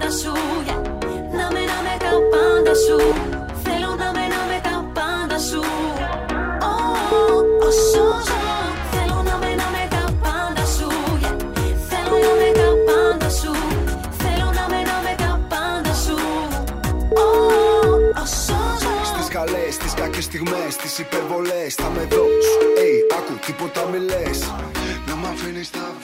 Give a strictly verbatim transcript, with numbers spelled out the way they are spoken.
σου, yeah. Να με, να με τα πάντα σου. Θέλω να με, να με τα πάντα σου. Oh, όσο ζω. Θέλω να με, να με τα πάντα σου, yeah. Θέλω να με τα πάντα σου. Θέλω να με, να με τα πάντα σου. Oh, όσο ζω. Στις καλές, στις κακές στιγμές, στις υπερβολές θα με δώσω. Ey, άκου, τίποτα μη λες. Να μ' αφήνεις τα